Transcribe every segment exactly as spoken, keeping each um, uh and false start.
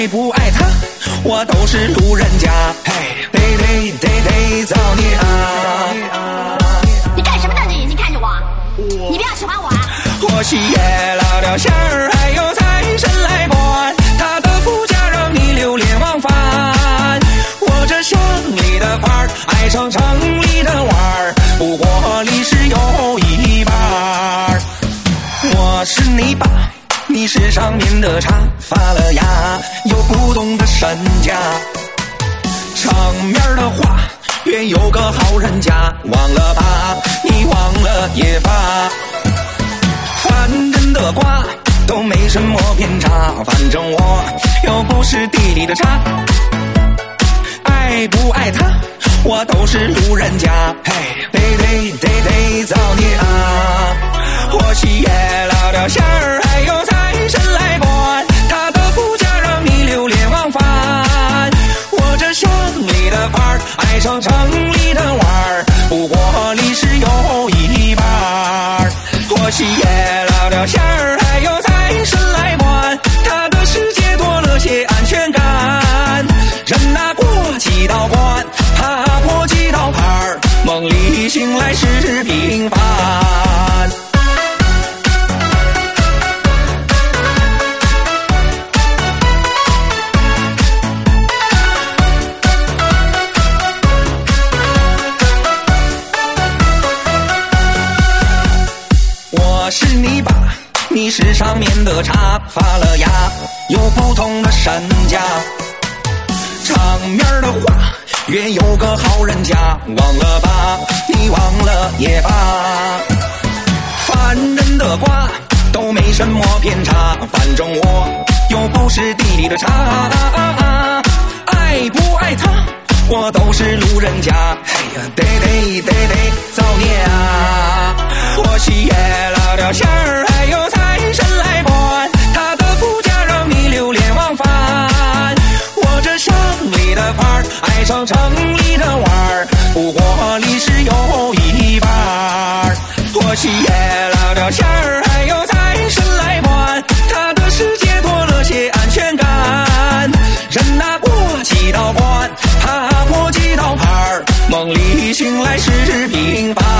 爱不爱他，我都是路人甲。嘿，得得得得造孽啊！ 你干什么瞪着眼睛看着我？你不要喜欢我啊！ 我喜爷老掉馅儿，还有财神来管，他的福家让你流连忘返。我这乡里的范儿，爱上城里的玩儿，不过历史有一半儿。我是你爸，你是上面的茶，发了芽有不懂的身价。场面的话，愿有个好人家，忘了吧，你忘了也罢。凡人的瓜都没什么偏差，反正我又不是地里的茶。爱不爱他，我都是路人甲。嘿，得得得得造孽啊！我喜爷老掉馅儿，还有财神来管，他的福家让你流连忘返。我这乡里的范儿，爱上城里的玩儿，不过历史有一半儿。我喜爷老掉馅儿，还有财神来管，他的世界多了些安全感。人拿过几道关，踏过几道坎儿，梦里醒来是平凡。我是你爸，你是上面的茶，发了芽有不同的身价。场面的话，愿有个好人家，忘了吧，你忘了也罢。凡人的瓜都没什么偏差，反正我又不是地里的茶。爱不爱他，我都是路人甲。嘿呀，得得得得造孽啊！我喜爷老掉馅儿，还有财神来管，他的福家让你流连忘返。我这乡里的范儿，爱上城里的玩儿，不过历史有一半儿。我喜爷老掉馅儿，还有财神来管，他的世界多了些安全感。人拿过几道关，踏过几道坎儿，梦里醒来是平凡。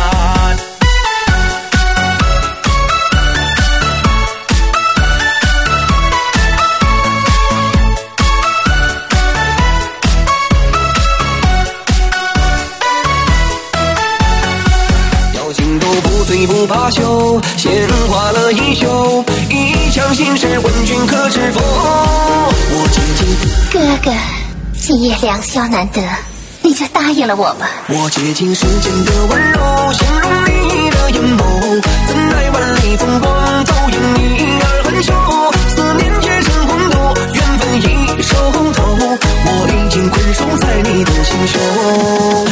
不罢休，闲话了一宿，一腔心事问君可知否？我紧紧哥哥，今夜良宵难得，你就答应了我吧。 我接近世间的温柔，形容你的眼眸，怎奈万里风光都因你而很羞。思念结成红豆，缘分已熟透，我已经困守在你的心胸。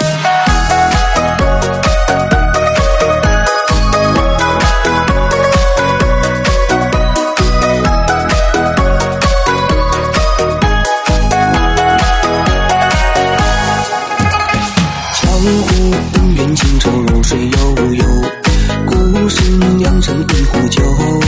清澈如水悠悠，故事酿成一壶酒，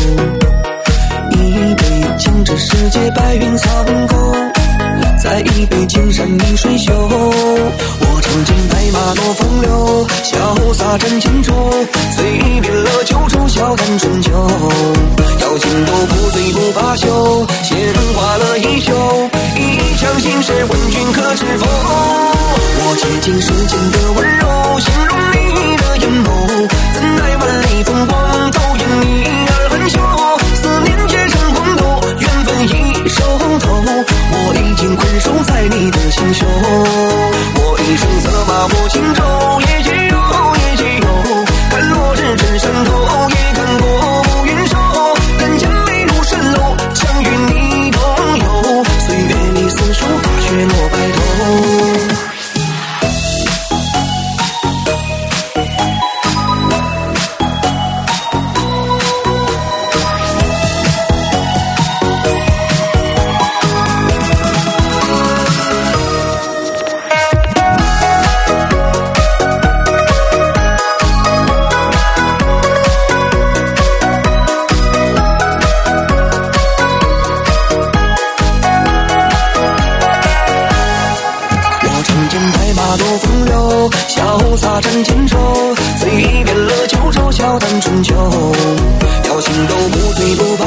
一杯将这世界白云苍狗，再一杯青山绿水秀。我尝尽白马落风流，潇洒斩千愁，醉遍了九州笑看春秋。邀请都不醉不罢休，闲话了一宿，一腔心事问君可知否？我接近世间的温柔，形容你的眼眸，怎奈万里风光都因你而很羞。思念结成红豆，缘分已熟透，我已经困守在你的心胸。我一生策马过轻舟，夜夜游夜夜游，看落日trên山头，也看过暮云收。人间美如蜃楼，想与你同游，岁月里似树大雪落白头。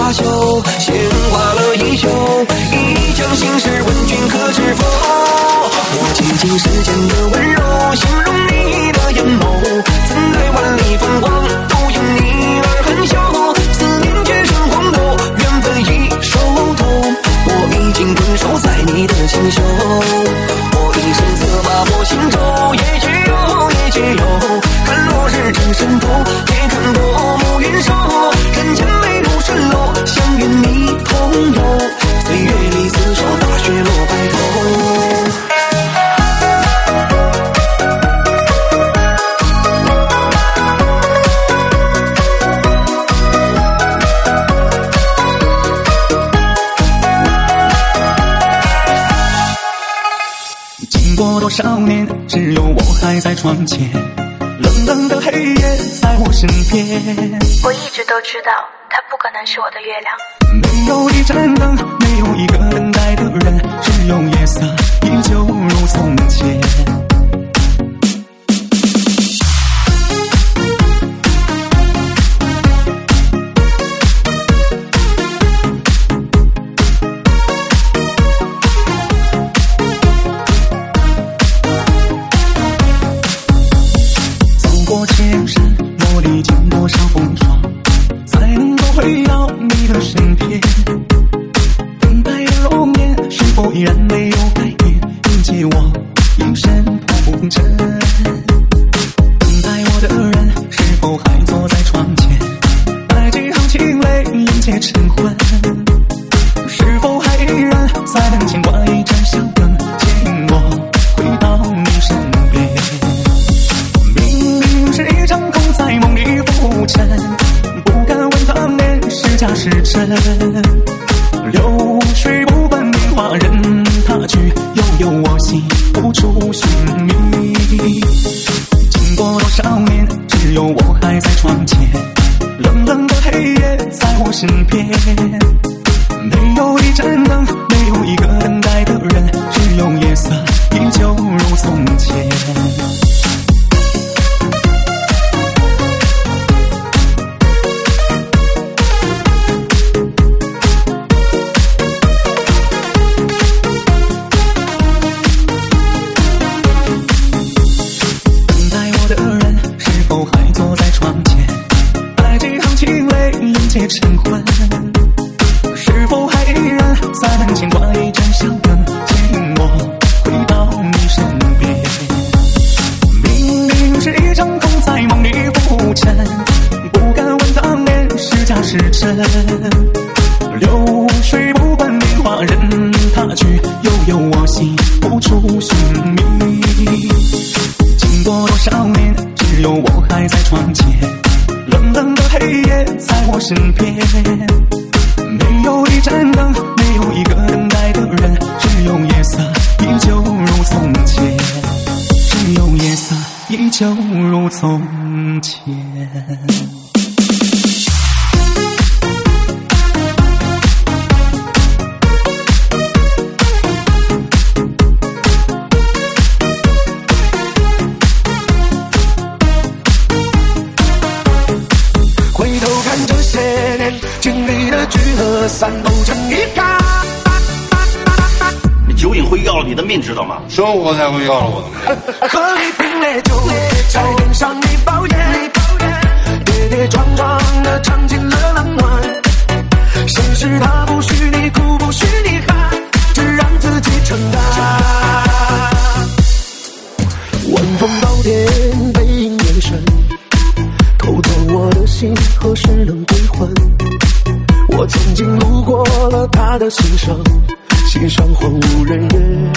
罢休，闲话了一宿，一将心事问君可知否？我几经世间的温柔，形容你的眼眸，怎奈万里风光都因你而含羞，思念却成荒斗，缘分已熟透，我已经困守在你的清秀，我一生策马过行舟，也只有也只有看落日正深透，也看多暮云收，人间美如蜃楼，相约你同游，岁月里厮守，大雪落白头。 经过多少年，只有我还在窗前，冷冷的黑夜在我身边。 我一直都知道，它不可能是我的月亮。 没有一盏灯，没有一个等待的人，只有夜色依旧如从前。千山磨砺经多少风霜，才能够回到你的身边。等待的容颜是否依然没有改变，迎接我一身红尘。等待我的人是否还坐在窗前，待几行清泪迎接晨昏。是否还依然在等牵挂一盏香灯，牵引我回到你身边。是一场空在梦里浮沉，不敢问当年是假是真。流水不问年华，任他去，悠悠我心无处寻觅。经过多少年，只有我还在窗前，冷冷的黑夜在我身边。没有一盏灯，没有一个等待的人，只有夜色依旧如从前。晨昏，是否还依然在等牵挂一盏香灯，牵引我回到你身边。明明是一场空在梦里浮沉，不敢问当年是假是真。流水不管年华，任他去，悠悠我心无处寻觅。经过多少年，只有我还在窗前，冷冷的黑夜在我身边。没有一盏灯，没有一个等待的人，只有夜色依旧如从前，只有夜色依旧如从前。经历的聚和散都成一片。 酒瘾会要了你的命，知道吗？ 生活才会要了我的命。 喝一瓶烈酒，在脸上你抱怨，跌跌撞撞的尝尽了冷暖。现实它不许你哭，不许你喊，只让自己承担。晚风到天，背影眼神，偷走我的心，何时能归还？我曾经路过了他的心上，心上荒无人烟。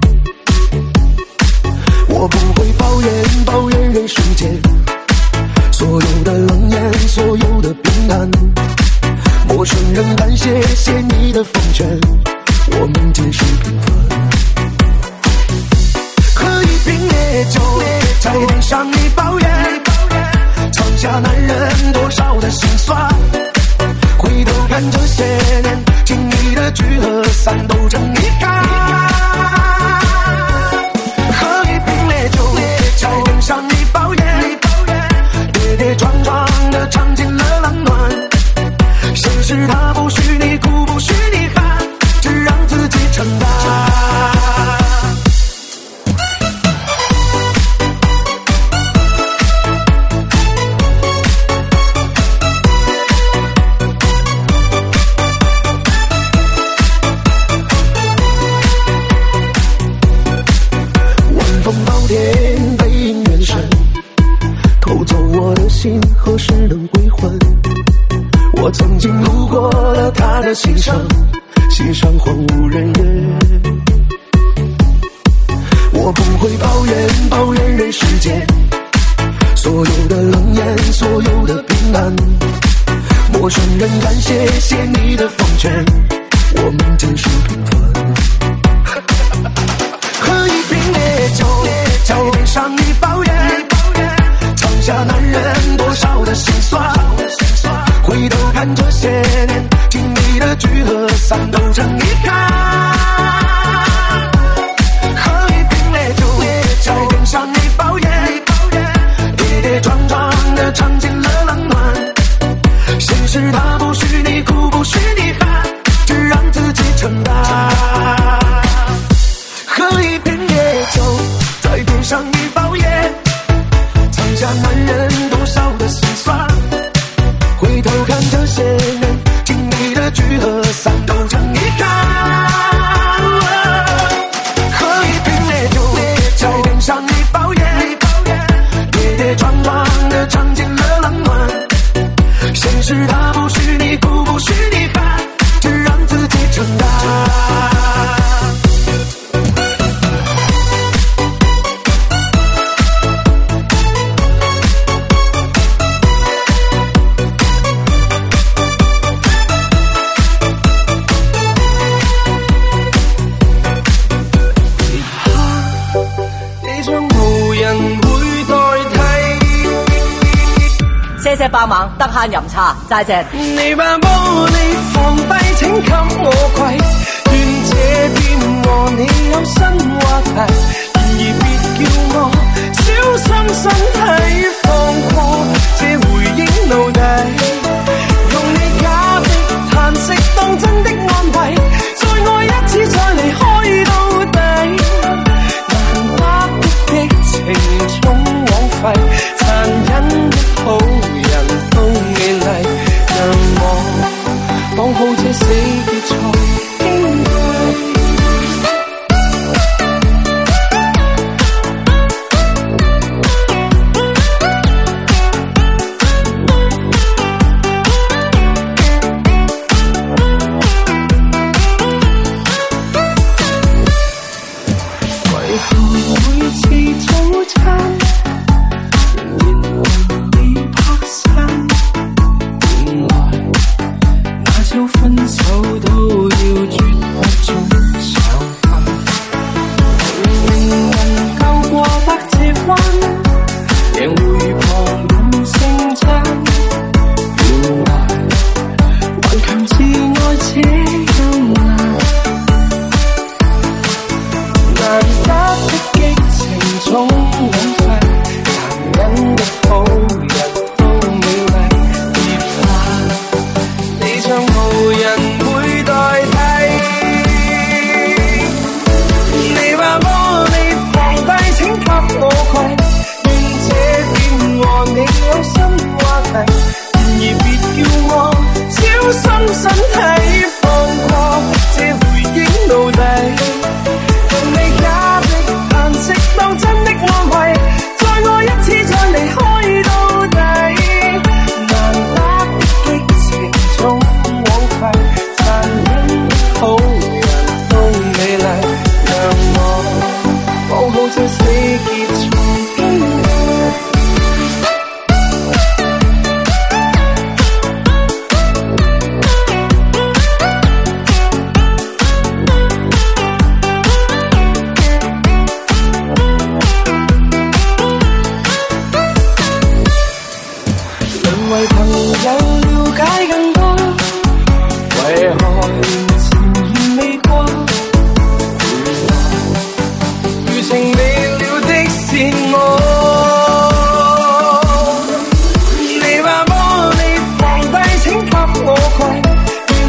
我不会抱怨抱怨人世间所有的冷眼，所有的平淡。陌生人感谢谢你的奉劝，我们皆是平凡。喝一瓶烈酒，在脸上你抱怨，藏下男人多少的心酸。回头看这些年，经历的聚和散都成一片。喝一瓶烈酒，在脸上你抱怨，跌跌撞撞的尝尽了冷暖。现实它他不许你哭，不许你喊，只让自己承担。晚风暴天，背影远升，偷走我的心，何时能归还？我曾经路过了他的心上，心上荒无人烟。我不会抱怨抱怨人世间所有的冷眼，所有的平安。陌生人感谢谢你的奉劝，我们只是平凡。喝一瓶烈酒，在脸上你抱怨，尝下男人多少的心酸。回头看这些年经历的聚和散都成遗憾。喝一瓶烈酒，在脸上你抱怨，跌跌撞撞的尝尽了冷暖。现实它不许你哭，不许你喊，只让自己承担。喝一瓶烈酒，在脸上你抱怨，尝下男人多少的心酸。回头看这些年经历的聚和散都成遗憾。喝一瓶烈酒，在脸上你抱怨，跌跌撞撞的尝尽了冷暖。现实它不许你哭，不许你喊，只让自己承担。 謝謝幫忙，得閒飲茶，齋謝。 你把玻璃放低，請給我跪，願這邊和你有新話題，然而別叫我小心身體，放過這回憶奴隸，用你假的嘆息當真的安慰，再愛一次再離開到底，難得的激情總枉費，殘忍的好都美麗，讓我綁好這死結才矜貴。為何每次早餐仍然為你拍散？原來那朝分手都要絕不中上分，明能夠過得這關，贏會旁人稱讚。原來頑強自愛這樣難，難得的激情總枉費，殘忍的好人都美麗，別怕你將無人會代替。你把玻璃放低，請給我跪，願這邊和你有新話題，然而別叫我小心身體，放過這回憶奴隸，用你假的嘆息當真的安慰，再愛一次再離開到底，難得的激情總枉費，殘忍的好人都美麗，讓我綁好這死結才矜貴。淪為朋友了解更多，為何前言未過？原來餘情未了的是我。你把玻璃放低，請給我跪，願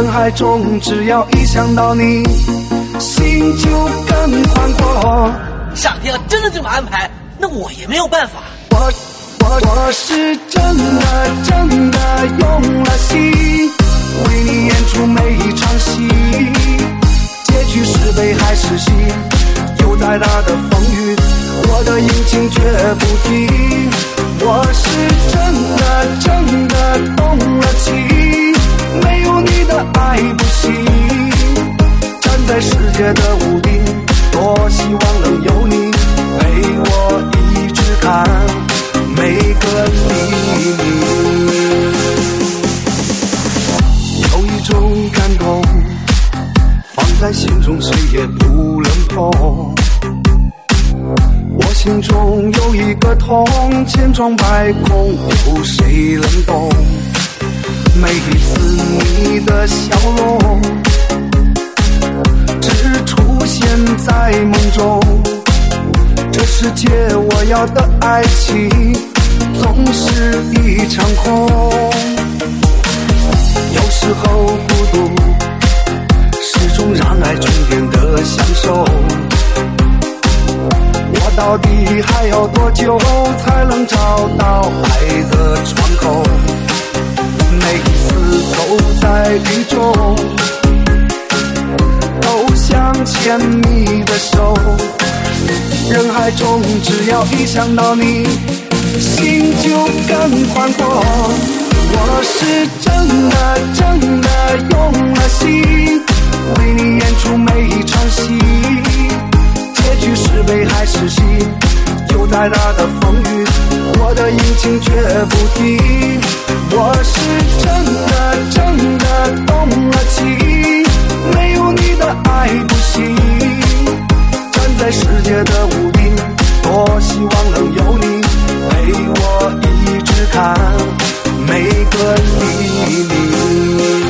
人海中只要一想到你，心就更宽阔。 上天要真的这么安排，那我也没有办法。 我我我是真的真的用了心，为你演出每一场戏，结局是悲还是喜，有再大的风雨，我的引擎绝不停。我是真的真的动了情，没有你的爱不行。站在世界的屋顶，多希望能有你陪我一直看每个黎明。有一种感动放在心中，谁也不能碰。我心中有一个痛，千疮百孔，有谁能懂？每一次你的笑容只出现在梦中，这世界我要的爱情总是一场空。有时候孤独是种让爱充电的享受，我到底还要多久才能找到爱的窗口？每一次都在雨中，都想牵你的手。人海中只要一想到你，心就更宽阔。我是真的真的用了心，为你演出每一场戏，结局是悲还是喜，有再大的风雨，我的引擎绝不停。我是真的真的动了情，没有你的爱不行。站在世界的屋顶，多希望能有你陪我一直看每个黎明。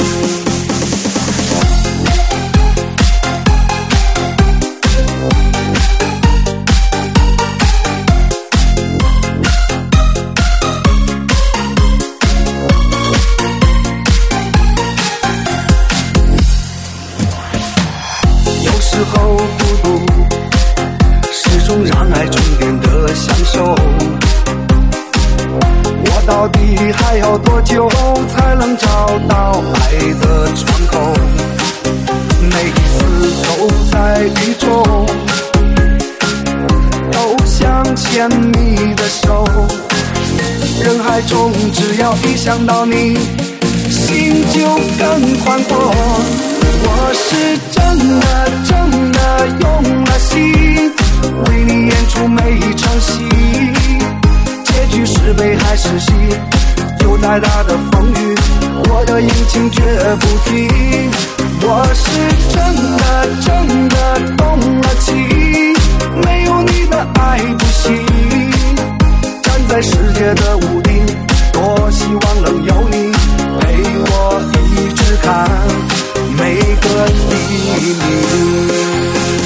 到底还要多久才能找到爱的窗口？每一次都在雨中，都想牵你的手。人海中只要一想到你，心就更宽阔。我是真的真的用了心，为你演出每一场戏，结局是悲还是喜，有再大的风雨，我的引擎绝不停。我是真的真的动了情，没有你的爱不行。站在世界的屋顶，多希望能有你陪我一直看每个黎明。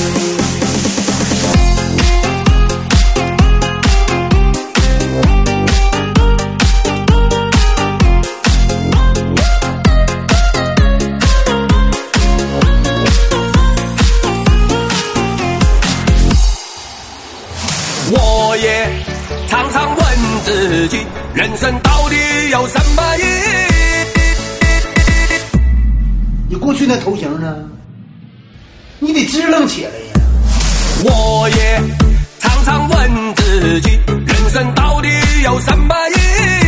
我也常常问自己，人生到底有什么意义？ 你过去那头型呢？你得支棱起来呀！ 我也常常问自己，人生到底有什么意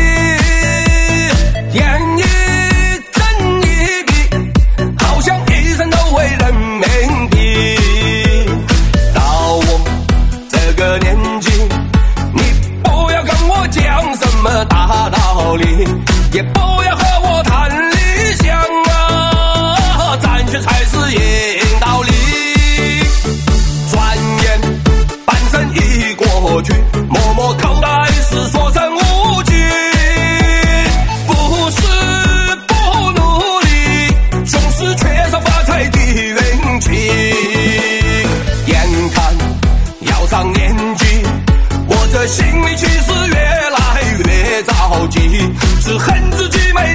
义？演一真一笔，好像一生都为人命题。到我这个年纪，你不要跟我讲什么大道理，也不要和我谈理想啊，战略才是硬道理。转眼半生已过去，默默口袋是所剩无几。不是不努力，总是缺少发财的运气。眼看要上年纪，我这心里其实越来越着急，只恨自己没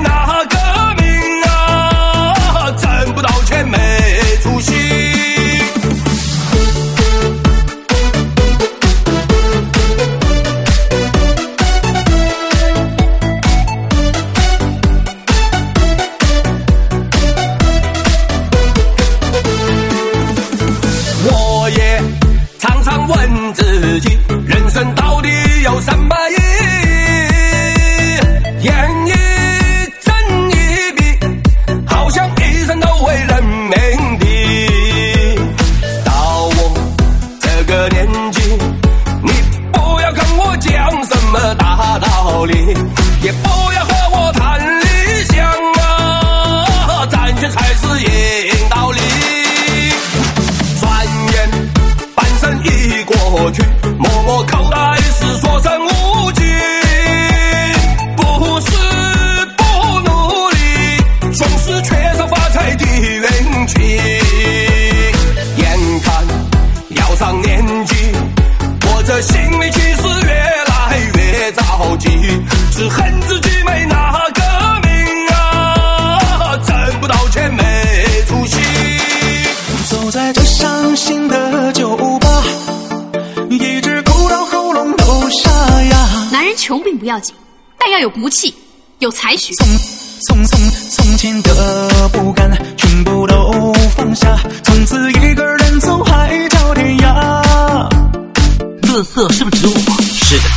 不要紧，但要有骨气，有才学。 从从从从前的不甘，全部都放下，从此一个人走海角天涯。 乐色是不是指我？是的。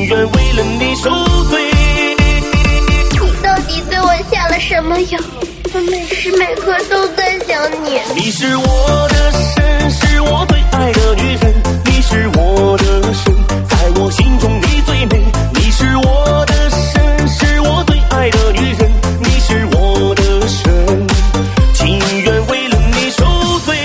愿为了你受罪。 你到底对我下了什么药？我每时每刻都在想你。 你是我的神，是我最爱的女人。你是我的神，在我心中你最美。你是我的神，是我最爱的女人。你是我的神，情愿为了你受罪。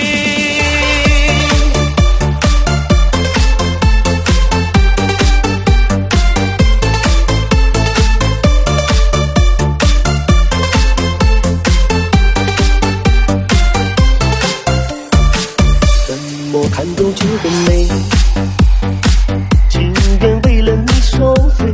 怎么看都觉得美，情愿为了你受罪。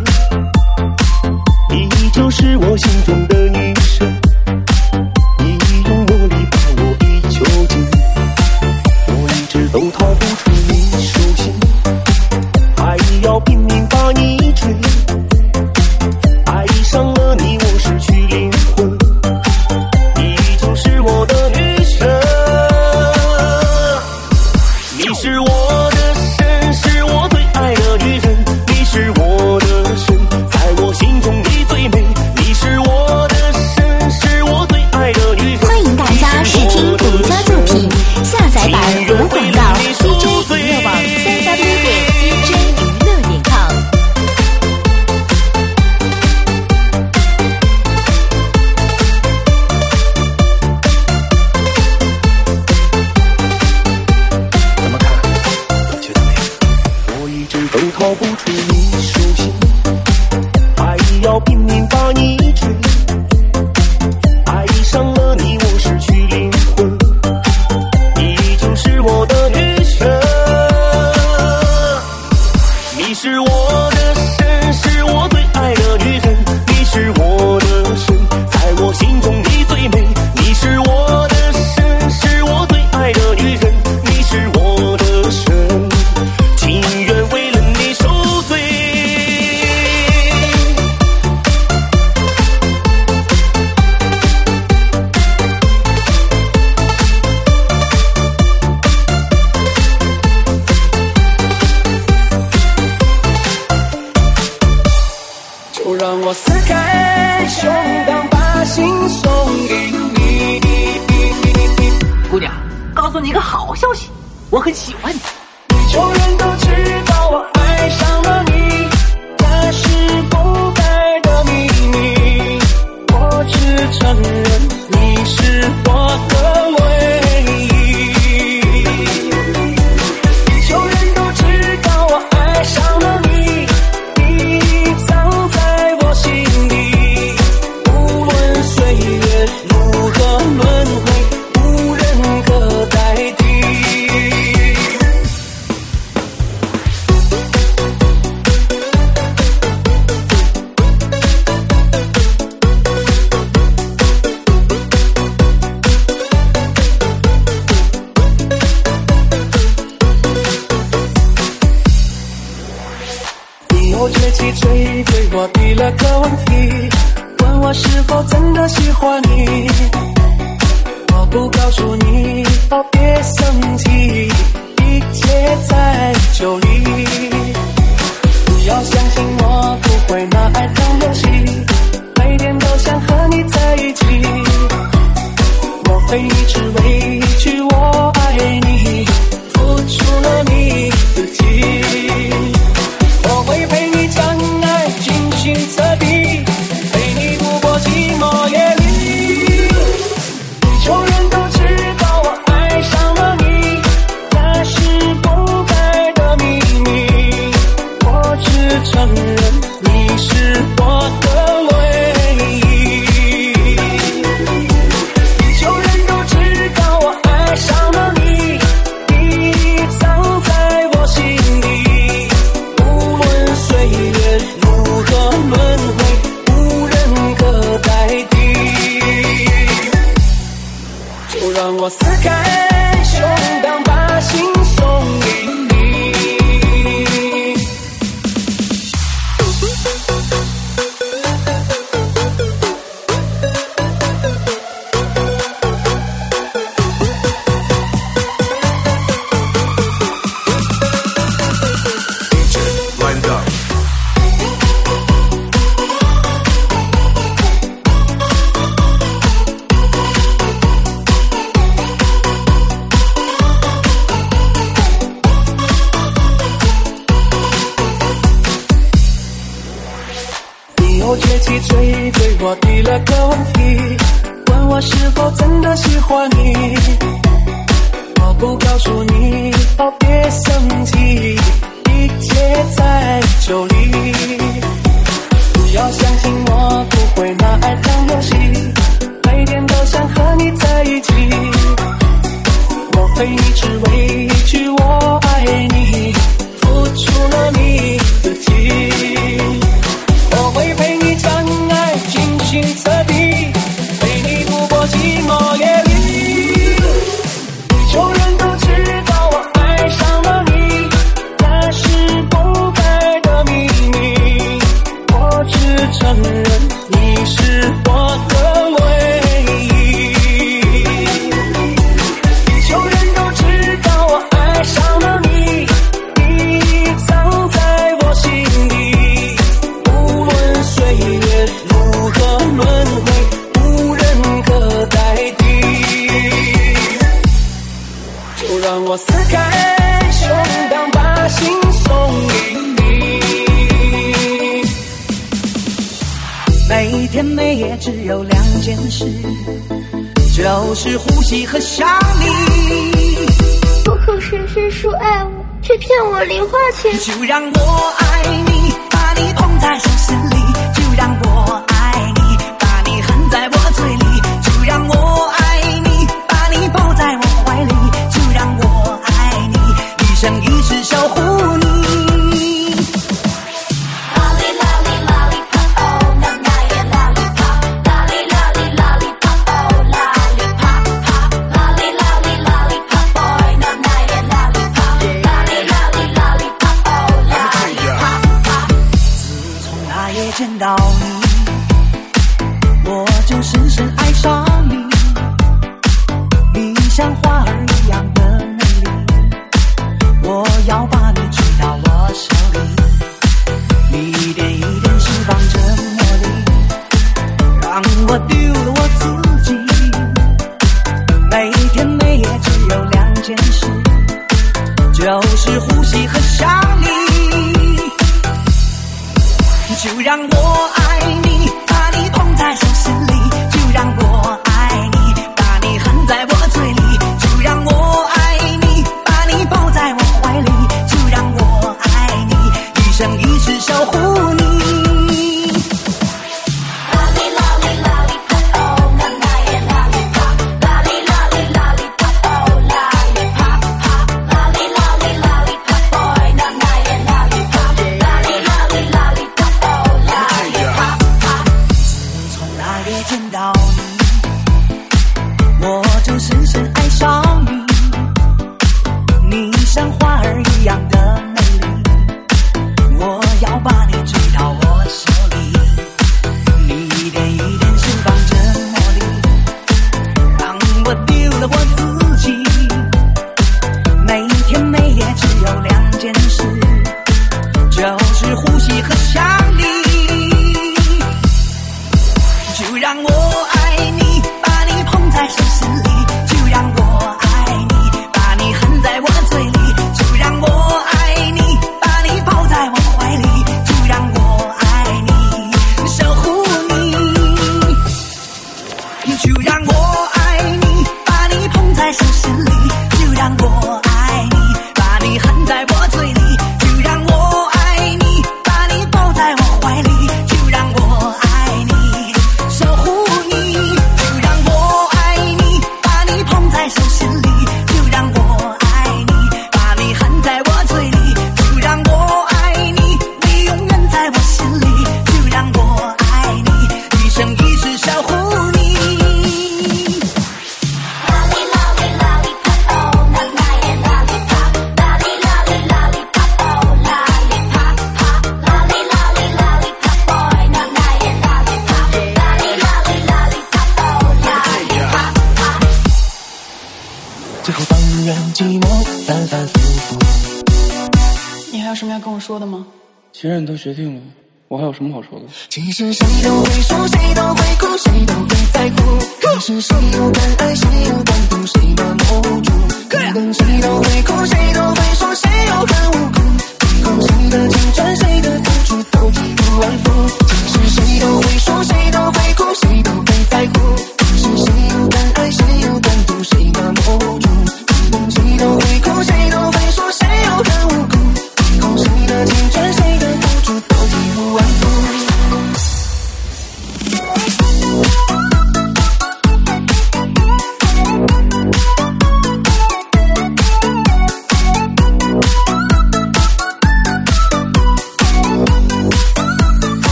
你就是我心中的女神，你用魔力把我一囚禁，我一直都逃不出你手心，还要拼命把你追。爱上了你，我失去灵魂，你就是我的女神。你是我的神，是我最爱的女人。你是我的神，在我心中你最美。你是我的神，是我最爱的女人。 欢迎大家试听独家作品，下载版无广告 D J 娱乐网三 w 点 D J 娱乐点 com。 怎么看都觉得美，我一直都逃不出你手心，还要拼命把你追。爱上了你，我失去灵魂，你就是我的女神。你是我的神，是我最爱的女人。你是我的神，在我心中你最美。你是我的神，是我最爱的女人。你是我的神，情愿为了你受罪。 就让我撕开胸膛，把心送给你。 姑娘，告诉你一个好消息，我很喜欢你。 地球人都知道我爱上了你，这是不改的秘密。我只承认你是我的唯一。地球人都知道我爱上了你，你藏在我心里。无论岁月如何轮回，无人可代替。你又吹起嘴对我提了个问题，问我是否真的喜欢你。我不告诉你，哦别生气，一切在酒里。你要相信我不会拿爱当游戏，每天都想和你在一起。莫非一直委屈我爱你，付出了你自己。我会陪你将爱精心测底，陪你度过寂寞夜里。地球人都知道我爱上了你， 起追追我提了个问题，问我是否真的喜欢你。我不告诉你，哦别生气，一切在酒里。不要相信我不会拿爱当游戏，每天都想和你在一起。莫非你只委屈我爱你，付出了你自己？我会陪你将爱精心彻底，陪你度过寂寞夜里。地球人都知道我爱上了你，那是不该的秘密。我只承认你是我的唯一。地球人都知道我爱上了你，你藏在我心里。无论岁月如何轮回，无人可代替。就让我撕开胸膛，把心送给你。 每天每夜只有两件事，就是呼吸和想你。 我口声声说爱我，却骗我零花钱。 就让我爱你，把你捧在手心里。就让我爱你，把你含在我嘴里。就让我爱你，把你抱在我怀里。就让我爱你，一生一世守护你。见到你，我就深深爱上你。你像花儿一样的美丽，我要把你追到我手里，一点一点释放着魔力，让我丢了我自己。每天每夜只有两件事，就是呼吸和想你。就让我爱你，把你捧在手心里。就让我爱你，把你含在我嘴里。就让我爱你，把你抱在我怀里。就让我爱你，一生一世守护你。见到你，我就深深爱上你。你像花儿一样的美丽，我要把你追到我手里，你一点一点释放着魔力，让我丢了我自己。每天每夜只有两件事，就是呼吸和想你。就让我爱你，把你捧在手心里。就让我爱你，把你含在我嘴里。就让我爱你，把你抱在我怀里。就让我爱你，守护你。就让我爱你，把你捧在手心里。就让我爱你，把你含在我嘴里。就让我爱你，把你抱在我怀里。就让我爱你，守护你。就让我爱你，把你捧在手心里。就让我爱你，把你含在我嘴里。就让我爱你，你永远在我心里。就让我爱你，一生一世守护你。 最后放任寂寞反反复复。 你还有什么要跟我说的吗？ 既然你都决定了，我还有什么好说的？ 其实谁都会说，谁都会哭，谁都会在乎。可是谁又敢爱，谁又敢懂，谁都留不住。可能谁都会哭，谁都会说，谁又很无辜。最后谁的青春，谁的付出都体无完肤。其实谁都会说。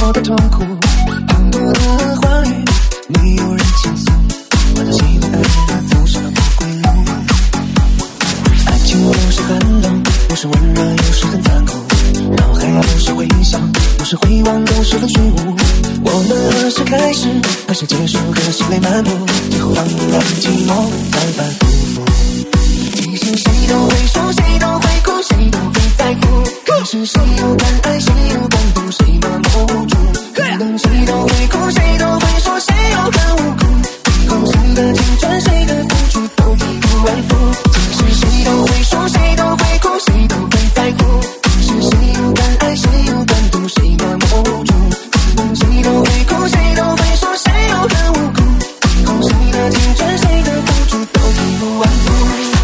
我的痛苦，很多的话语没有人倾诉，我的喜怒哀乐走上了不归路。爱情有时很冷，有时温热，有时很残酷，脑海有时回想，有时回望，有时很虚无。我们何时开始，何时结束，和心泪漫步，最后让人寂寞反反复复。其实谁都会说，谁都会哭，谁都会在乎，可是谁又敢爱，谁又敢赌，谁麻木住？可能谁都会哭，谁都会说，谁又很无辜，最后谁的青春，谁的付出都体无完肤。其实谁都会说，谁都会哭，谁都会在乎，可是谁又敢爱，谁又敢赌，谁麻木住？可能谁都会哭，谁都会说，谁又很无辜，最后谁的青春，谁的付出都体无完肤。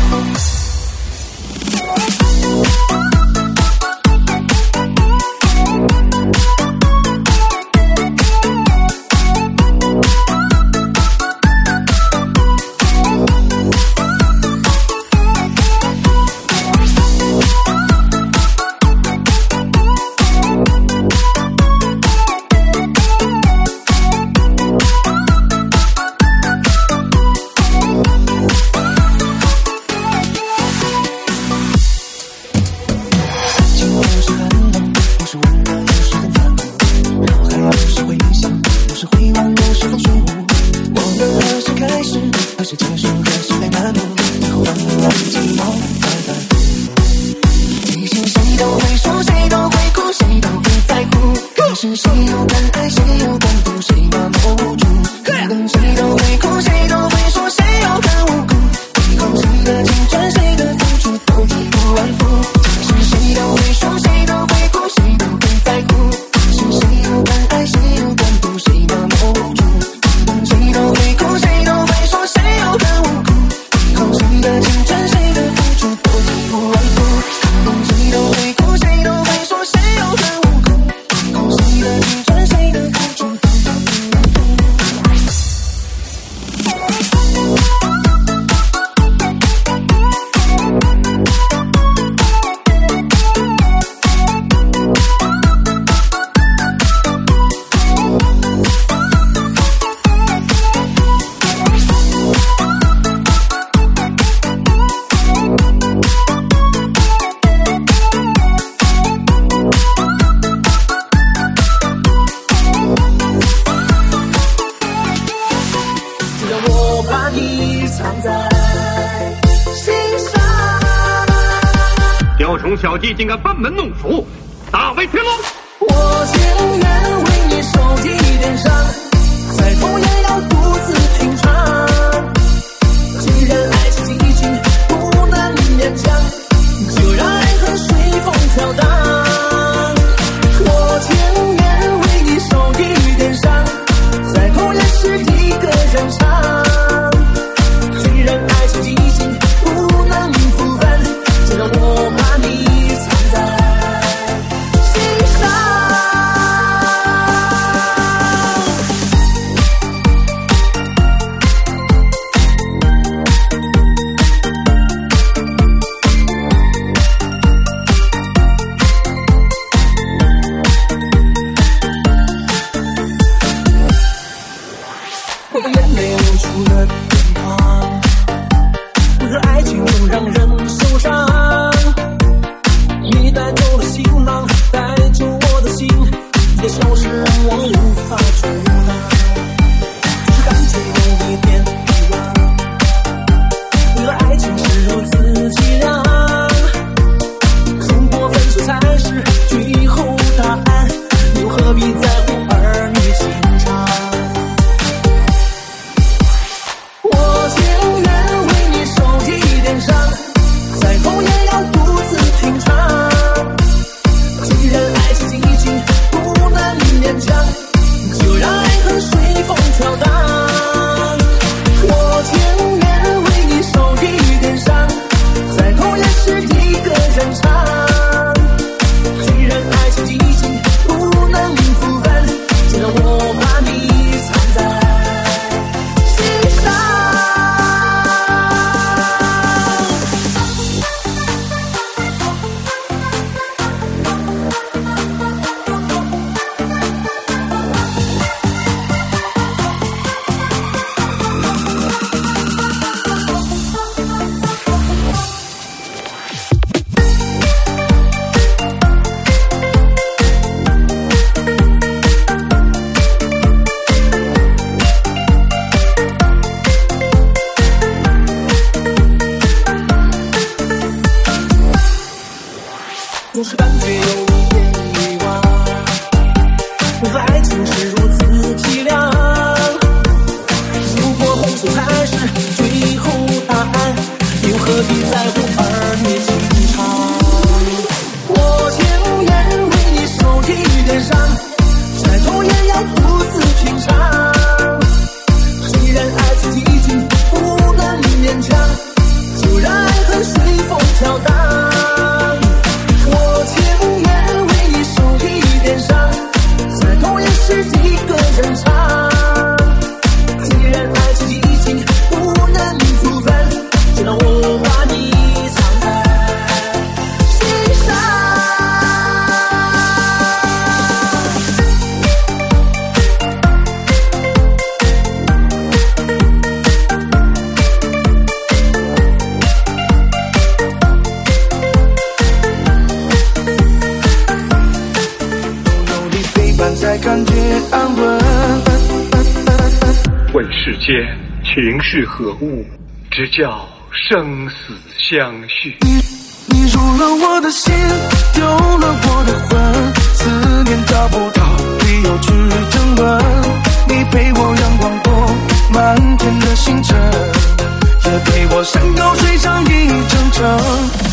小弟竟敢班门弄斧，大为天龙！ 我情愿为你受一点伤，再痛也要独自品尝。既然爱情激情不能勉强，就让爱恨随风飘荡。我情愿为你受一点伤，再痛也是一个人唱。既然爱情激情不能复返，就让我把你爱情是如此凄凉。如果红尘才是最后答案，又何必在乎儿女情长？我情愿为你受一点伤，再痛也要独自品尝。既然爱情已经不能勉强，就让爱恨随风飘荡。我情愿为你受一点伤，再痛也是一个人唱。既然爱情已经不能阻分，就让我把你藏在心上。有你陪伴才感觉安稳。 问世间情是何物，只叫生死相许。 你你入了我的心，丢了我的魂，思念找不到理由去争论。你陪我阳光多漫天的星辰，也陪我山高水长一程程。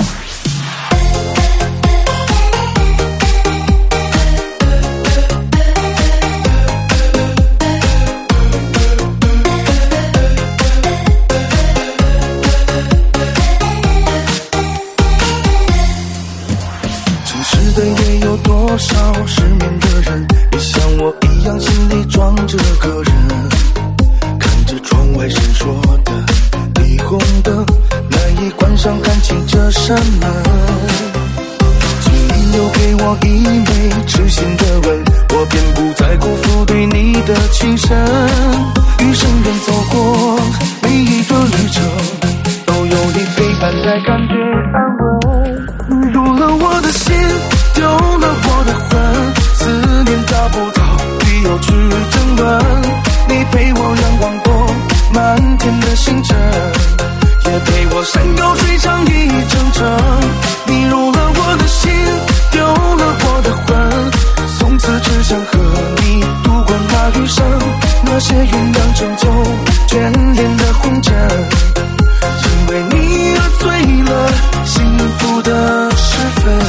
也有多少失眠的人，也像我一样心里装着个人，看着窗外闪烁的霓虹灯，难以关上感情这扇门。请你留给我一枚痴心的吻，我便不再辜负对你的情深。余生愿走过每一段旅程，都有你陪伴才感觉安稳。你入了我的心，丢了我的魂，思念找不到理由去争论。你陪我阳光多漫天的星辰，也陪我山高水长一程程。你入了我的心，丢了我的魂，从此只想和你度过那余生。那些云凉成就眷恋的红尘，因为你而醉了幸福的时分。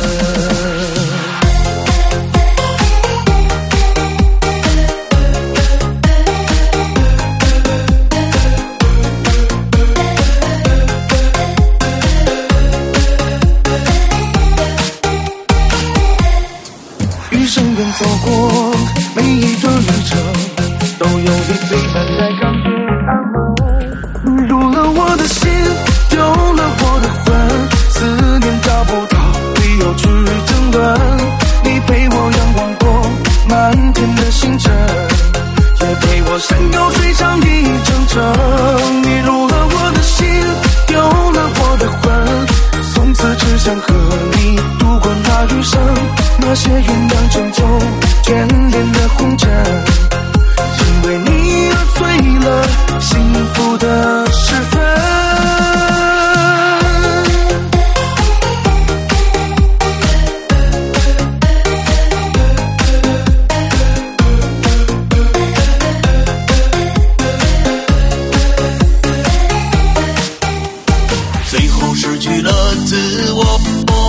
余生愿走过每一段旅程，都有你陪伴才感觉安稳。你入了我的心，丢了我的魂，思念找不到理由去争论。你陪我阳光多漫天的星辰，也陪我山高水长一程程。你入了我的心，丢了我的魂，从此只想和你度过那余生。那些云凉成就眷恋的红尘，因为你而醉了幸福的时分。 最后失去了自我，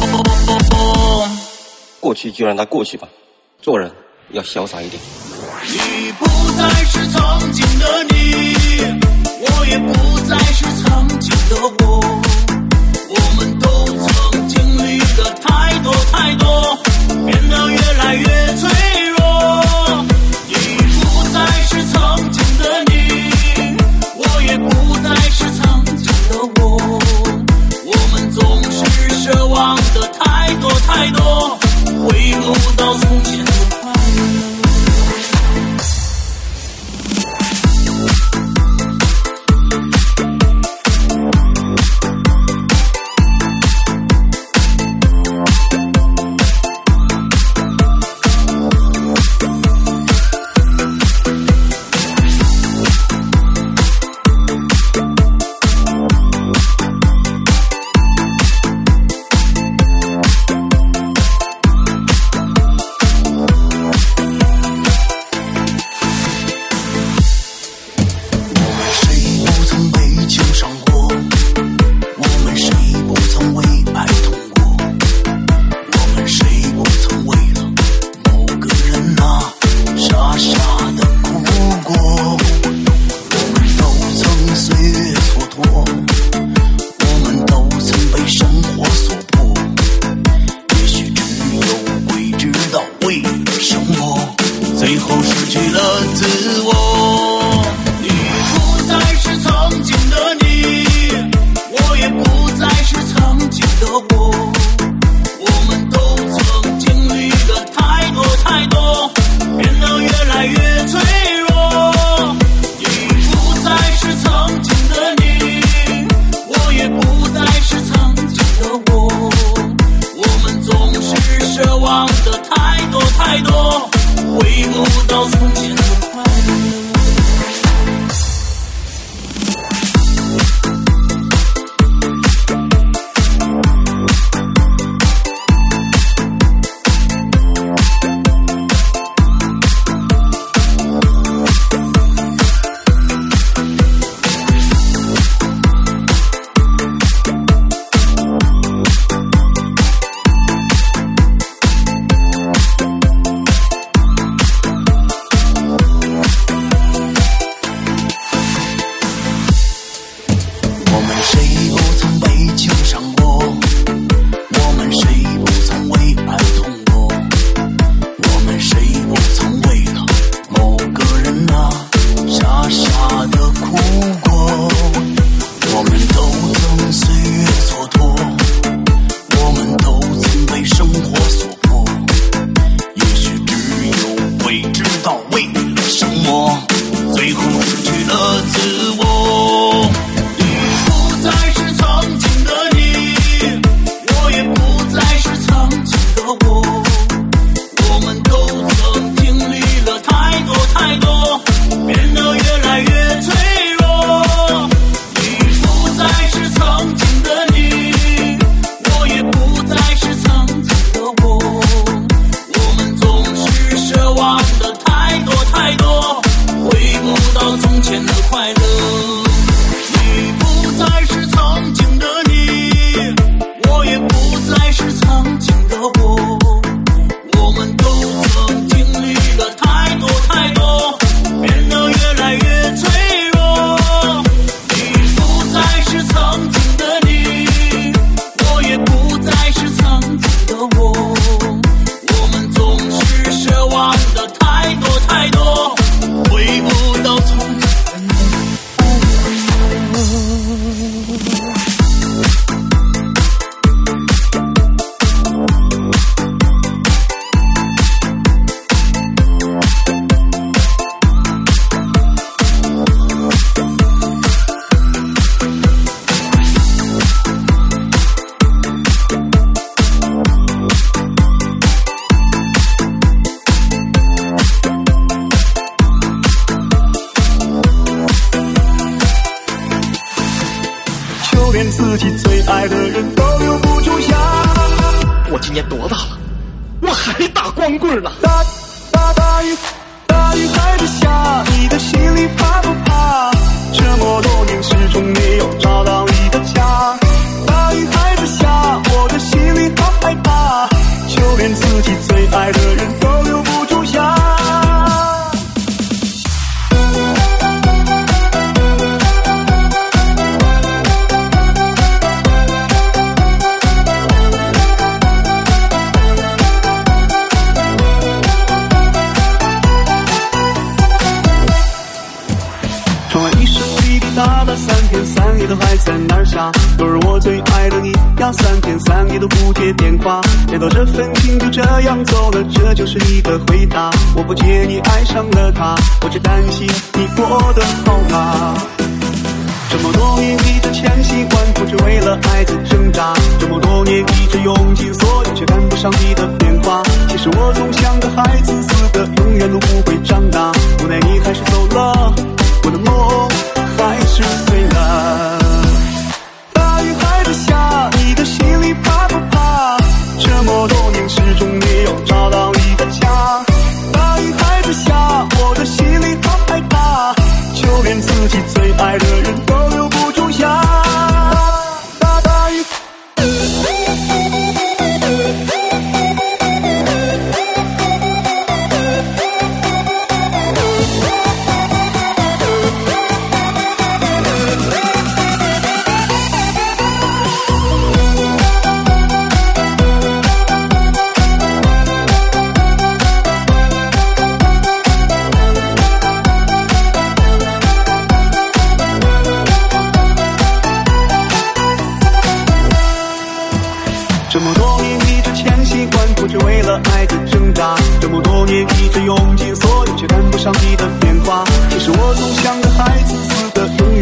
过去就让它过去吧，做人要潇洒一点。 你不再是曾经的你，我也不再是曾经的我，我们都曾经历了太多太多，变得越来越脆弱。你不再是曾经的你，我也不再是曾经的我，我们总是奢望的太多太多，回不到从前的快乐。 最后失去了自我。你不再是曾经的你，我也不再是曾经的我，我们都曾经历了太多太多，变得越来越脆弱。你不再是曾经的你，我也不再是曾经的我，我们总是奢望的太多太多，回不到从前的快乐。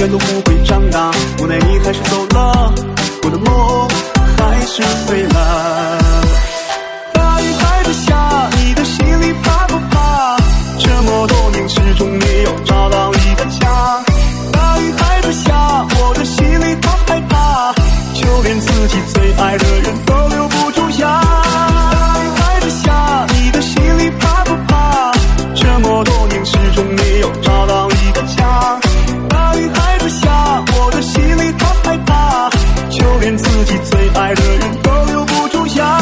远都不会长大，无奈你还是走了，我的梦还是碎了。大雨还在下，你的心里怕不怕？这么多年始终没有找到一个家。大雨还在下，我的心里好害怕，就连自己最爱的人都留不住呀。大雨还在下，你的心里怕不怕？这么多年始终没有找到一个家。大雨还在下，我的心里好害怕，就连自己最爱的人都留不住呀。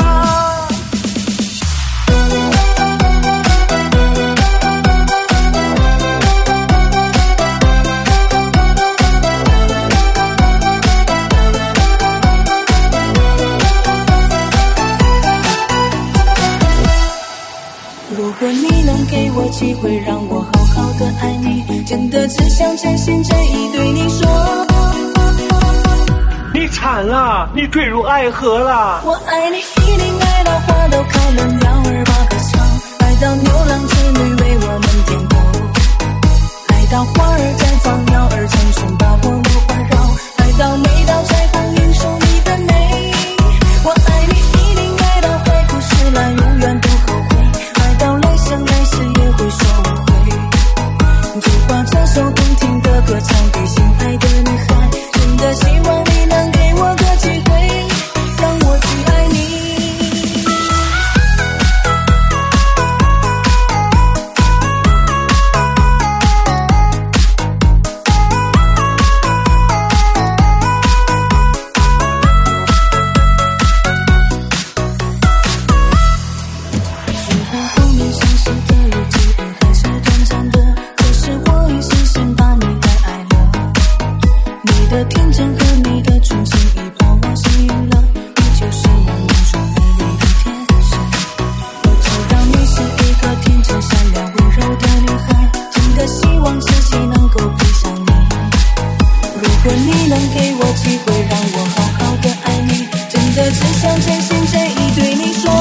如果你能给我机会让我好好的爱你，真的只想真心真意对你说， 你惨了，你坠入爱河了。 我爱你一定爱到花都开了，鸟儿把歌唱，爱到牛郎织女为我们点头，爱到花儿绽放，鸟儿成群把我们环绕，爱到每道彩虹映出你的美。我爱你一定爱到海枯石烂，永远不后悔，爱到来生来世也会说我会，就把这首动听的歌唱给心爱的女孩，真的希望你能给我个机会，让我去爱你。虽然后面相识的日子还是短暂的，可是我已深深把你给爱了。你的天真和你的纯情已把我吸引了，你就是我梦中美丽的天使。我知道你是一个天真善良温柔的女孩，真的希望自己能够配上你。如果你能给我机会让我好好的爱你，真的只想真心真意对你说，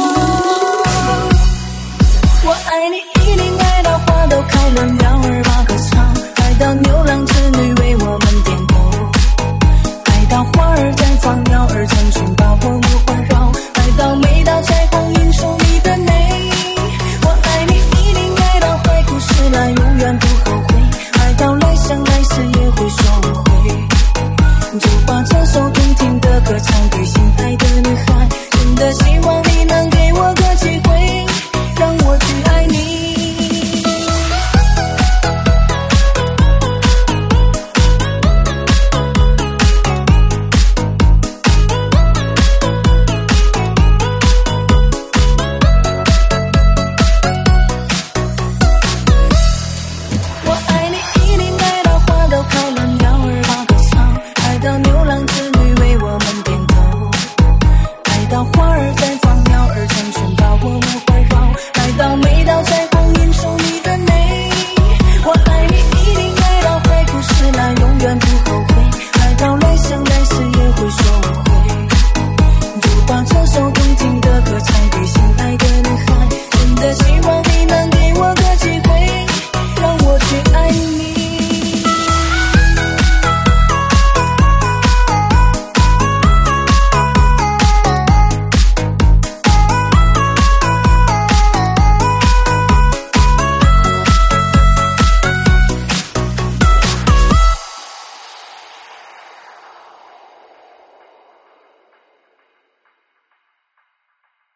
我爱你一定爱到花都开了，鸟儿把歌唱，爱到牛郎织女